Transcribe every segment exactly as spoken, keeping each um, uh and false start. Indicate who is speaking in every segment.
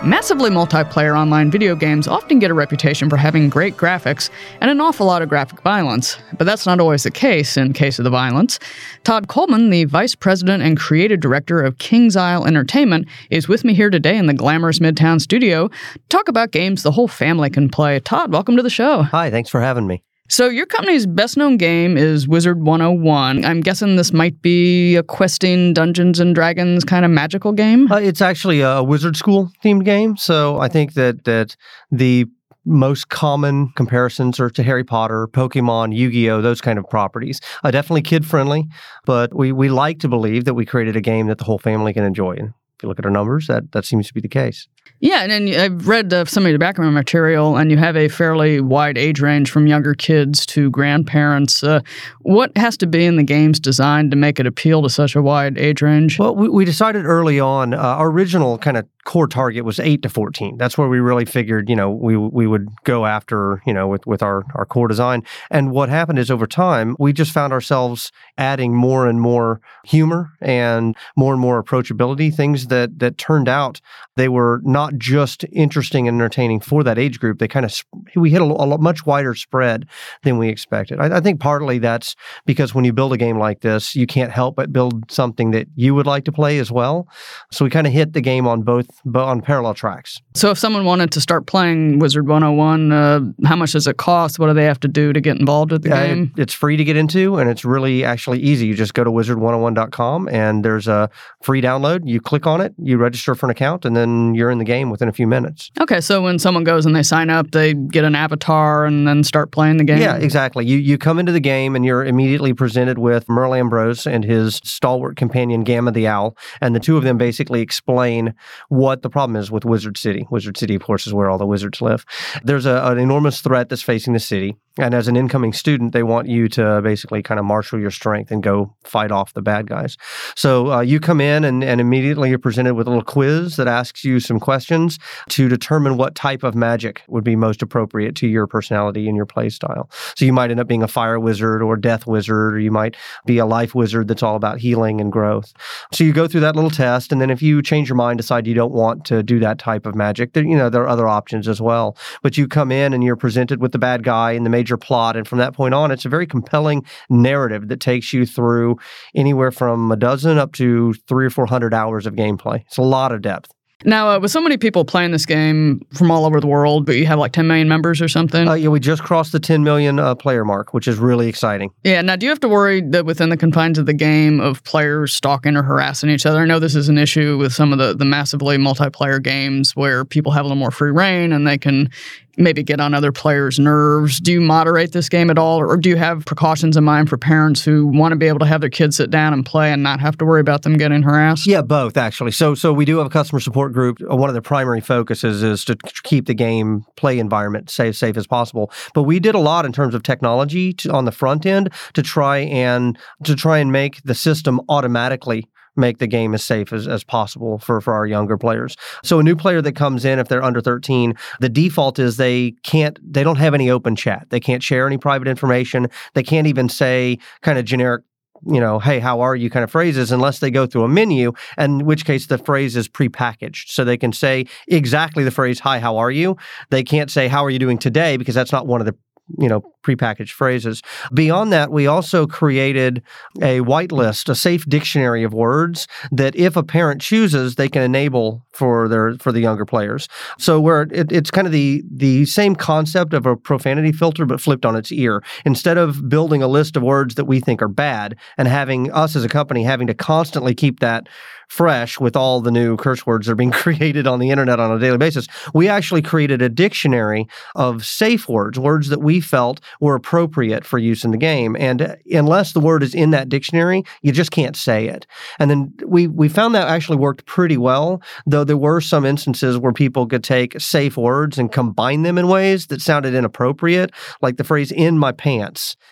Speaker 1: Massively multiplayer online video games often get a reputation for having great graphics and an awful lot of graphic violence, but that's not always the case in case of the violence. Todd Coleman, the Vice President and Creative Director of Kings Isle Entertainment, is with me here today in the glamorous Midtown studio to talk about games the whole family can play. Todd, welcome to the show.
Speaker 2: Hi, thanks for having me.
Speaker 1: So your company's best-known game is Wizard one oh one. I'm guessing this might be a questing Dungeons and Dragons kind of magical game?
Speaker 2: Uh, it's actually a wizard school-themed game, so I think that, that the most common comparisons are to Harry Potter, Pokemon, Yu-Gi-Oh!, those kind of properties. Uh, definitely kid-friendly, but we, we like to believe that we created a game that the whole family can enjoy. And if you look at our numbers, that, that seems to be the case.
Speaker 1: Yeah, and, and I've read uh, some of your background material, and you have a fairly wide age range from younger kids to grandparents. Uh, what has to be in the game's design to make it appeal to such a wide age range?
Speaker 2: Well, we, we decided early on, uh, our original kind of core target was eight to fourteen. That's where we really figured, you know, we we would go after, you know, with, with our, our core design. And what happened is over time, we just found ourselves adding more and more humor and more and more approachability, things that, that turned out they were not just interesting and entertaining for that age group. They kind of, we hit a, a much wider spread than we expected. I, I think partly that's because when you build a game like this, you can't help but build something that you would like to play as well. So we kind of hit the game on both, but on parallel tracks.
Speaker 1: So if someone wanted to start playing Wizard one oh one, uh, how much does it cost? What do they have to do to get involved with the
Speaker 2: uh,
Speaker 1: game?
Speaker 2: It, it's free to get into, and it's really actually easy. You just go to wizard one oh one dot com, and there's a free download. You click on it, you register for an account, and then you're in the game within a few minutes.
Speaker 1: Okay, so when someone goes and they sign up, they get an avatar and then start playing the game?
Speaker 2: Yeah, exactly. You you come into the game, and you're immediately presented with Merle Ambrose and his stalwart companion, Gamma the Owl, and the two of them basically explain what the problem is with Wizard City. Wizard City, of course, is where all the wizards live. There's a, an enormous threat that's facing the city. And as an incoming student, they want you to basically kind of marshal your strength and go fight off the bad guys. So uh, you come in and, and immediately you're presented with a little quiz that asks you some questions to determine what type of magic would be most appropriate to your personality and your play style. So you might end up being a fire wizard or death wizard, or you might be a life wizard that's all about healing and growth. So you go through that little test, and then if you change your mind, decide you don't want to do that type of magic, there, you know, there are other options as well. But you come in and you're presented with the bad guy and the major plot, and from that point on, it's a very compelling narrative that takes you through anywhere from a dozen up to three or four hundred hours of gameplay. It's a lot of depth.
Speaker 1: Now, uh, with so many people playing this game from all over the world, but you have like ten million members or something?
Speaker 2: Uh, yeah, we just crossed the ten million uh, player mark, which is really exciting.
Speaker 1: Yeah, now do you have to worry that within the confines of the game of players stalking or harassing each other? I know this is an issue with some of the, the massively multiplayer games where people have a little more free reign and they can maybe get on other players' nerves. Do you moderate this game at all, or do you have precautions in mind for parents who want to be able to have their kids sit down and play and not have to worry about them getting harassed?
Speaker 2: Yeah, both, actually. So so we do have a customer support group. One of the primary focuses is to keep the game play environment safe, safe as possible. But we did a lot in terms of technology to, on the front end to try and to try and make the system automatically make the game as safe as, as possible for, for our younger players. So a new player that comes in, if they're under thirteen, the default is they can't, they don't have any open chat. They can't share any private information. They can't even say kind of generic, you know, hey, how are you kind of phrases unless they go through a menu, and in which case the phrase is prepackaged. So they can say exactly the phrase, hi, how are you? They can't say, how are you doing today? Because that's not one of the you know, prepackaged phrases. Beyond that, we also created a whitelist, a safe dictionary of words that if a parent chooses, they can enable for their for the younger players. So where it, it's kind of the the same concept of a profanity filter, but flipped on its ear. Instead of building a list of words that we think are bad and having us as a company having to constantly keep that fresh with all the new curse words that are being created on the internet on a daily basis, we actually created a dictionary of safe words, words that we felt were appropriate for use in the game. And unless the word is in that dictionary, you just can't say it. And then we we found that actually worked pretty well, though there were some instances where people could take safe words and combine them in ways that sounded inappropriate, like the phrase "in my pants."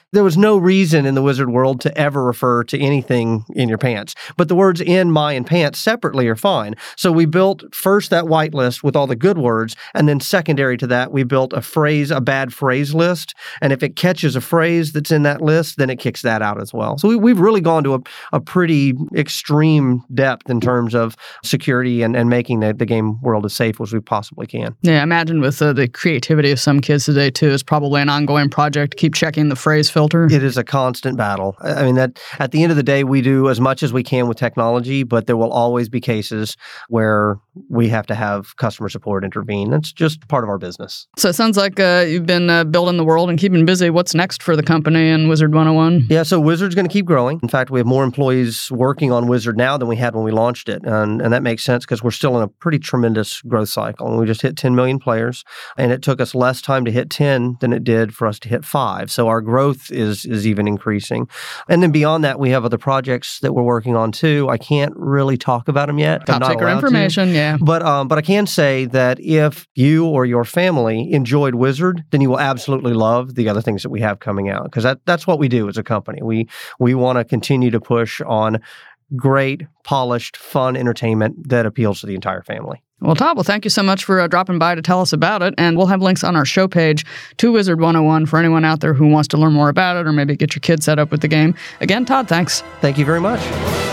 Speaker 2: there was no reason in the Wizard world to ever refer to anything in your pants. But the words in, my, and pants separately are fine. So we built first that whitelist with all the good words, and then secondary to that, we built a phrase, a bad phrase list. And if it catches a phrase that's in that list, then it kicks that out as well. So we, we've really gone to a, a pretty extreme depth in terms of security and, and making the, the game world as safe as we possibly can.
Speaker 1: Yeah, I imagine with uh, the creativity of some kids today, too, it's probably an ongoing project. Keep checking the phrase filter.
Speaker 2: It is a constant battle. I mean, that at the end of the day, we do as much as we can with technology, but there will always be cases where we have to have customer support intervene. That's just part of our business.
Speaker 1: So it sounds like uh, you've been uh, building the world and keeping busy. What's next for the company and Wizard one oh one?
Speaker 2: Yeah, so Wizard's going to keep growing. In fact, we have more employees working on Wizard now than we had when we launched it. And, and that makes sense because we're still in a pretty tremendous growth cycle. And we just hit ten million players, and it took us less time to hit ten than it did for us to hit five. So our growth is is even increasing. And then beyond that, we have other projects that we're working on too. I can't really talk about them yet.
Speaker 1: Top secret information,
Speaker 2: to.
Speaker 1: yeah.
Speaker 2: But um, but I can say that if you or your family enjoyed Wizard, then you will absolutely love the other things that we have coming out, because that, that's what we do as a company. We we want to continue to push on great, polished, fun entertainment that appeals to the entire family.
Speaker 1: Well, Todd, well, thank you so much for uh, dropping by to tell us about it. And we'll have links on our show page to Wizard one oh one for anyone out there who wants to learn more about it or maybe get your kids set up with the game. Again, Todd, thanks.
Speaker 2: Thank you very much.